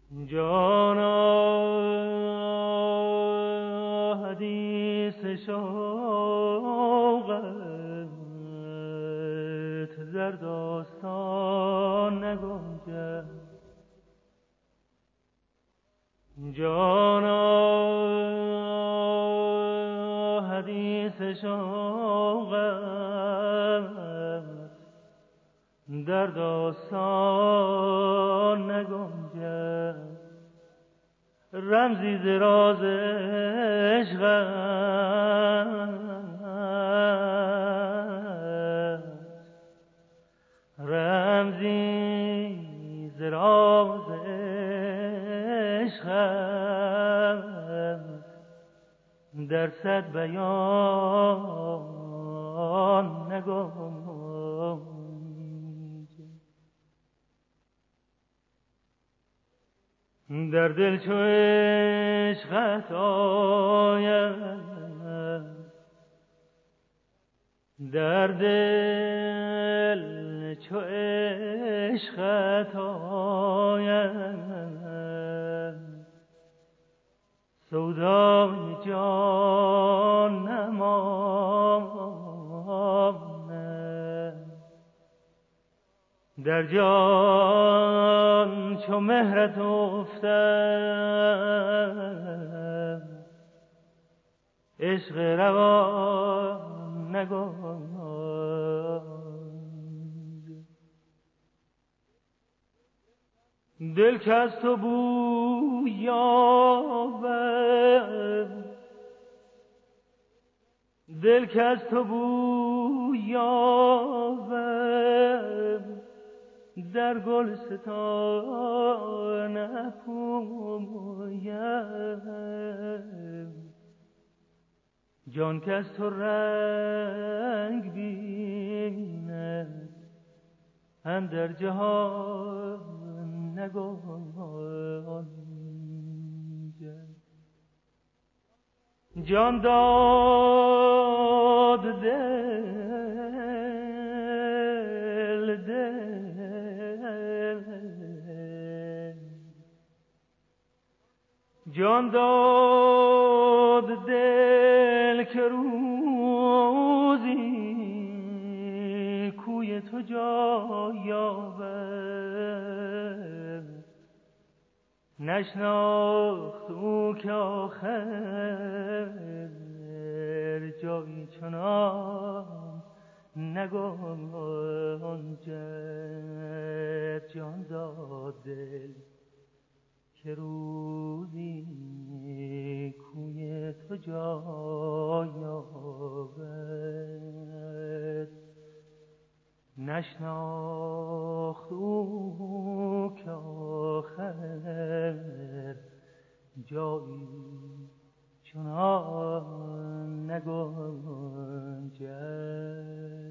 جانا حدیث شوقت در داستان نگنجد. جانا حدیث شوقت در داستان نگنجد. رمزی ز راز عشقت، رمزی ز راز عشقت در صد بیان نگنجد. در دل چو عشقت آید، در دل چو عشقت آید، سودای جان نماند. در جان چو مهرت افتد، عشق روان نگنجد. دل که از تو بوی یابد، دل که از تو بوی یابد، در گلستان نپوید. جان که از تو رنگ بیند، اندر جهان نگنجد. جان داد دل جان داد دل که روزی کوی تو جای یابد. نشناخت او که آخر جایی چنان نگنجد. جان داد دل که روزی کوی تو جای یابد. نشناخت او که آخر جایی چنان نگنجد.